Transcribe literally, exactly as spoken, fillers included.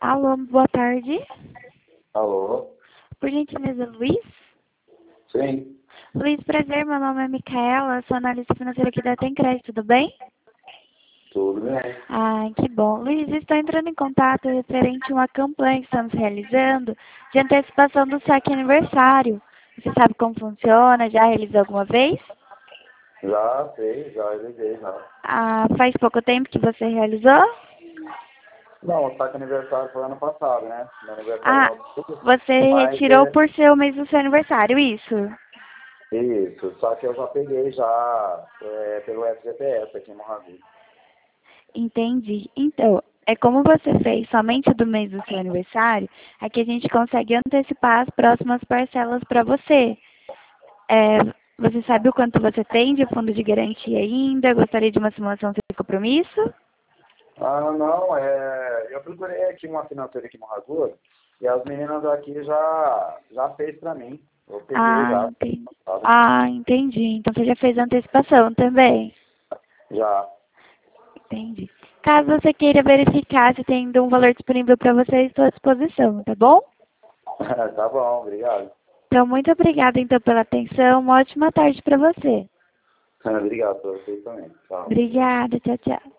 Alô, boa tarde. Alô? Por gentileza, Luiz? Sim. Luiz, prazer, meu nome é Micaela, sou analista financeira aqui da Tem Crédito, tudo bem? Tudo bem. Ah, que bom. Luiz, estou entrando em contato referente a uma campanha que estamos realizando de antecipação do saque aniversário. Você sabe como funciona? Já realizou alguma vez? Já sei, já realizei, já. Ah, faz pouco tempo que você realizou? Não, o saque aniversário foi ano passado, né? Meu aniversário é Ah, em outubro, você mas retirou é por ser o mês do seu aniversário, isso? isso, só que eu já peguei já é, pelo F G T S aqui em Morragudo. Entendi. Então, é como você fez somente do mês do seu aniversário, aqui a gente consegue antecipar as próximas parcelas para você. É, você sabe o quanto você tem de fundo de garantia ainda? Gostaria de uma simulação sem compromisso? Ah, não, é, eu procurei aqui uma financeira aqui em Morragudo e as meninas aqui já, já fez pra mim. Eu peguei Ah, já, entendi. sabe? Ah, entendi. Então você já fez a antecipação também. Já. Entendi. Caso você queira verificar se tem ainda um valor disponível para você, estou à disposição, tá bom? Tá bom, obrigado. Então, muito obrigada então pela atenção. Uma ótima tarde para você. Obrigado pra vocês também. Tchau. Obrigada. Tchau, tchau.